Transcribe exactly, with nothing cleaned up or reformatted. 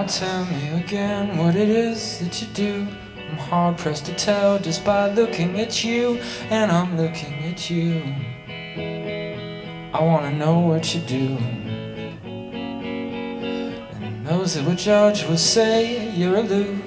tell me again what it is that you do. I'm hard pressed to tell just by looking at you, and I'm looking at you. I wanna know what you do. And those that would judge will say you're aloof,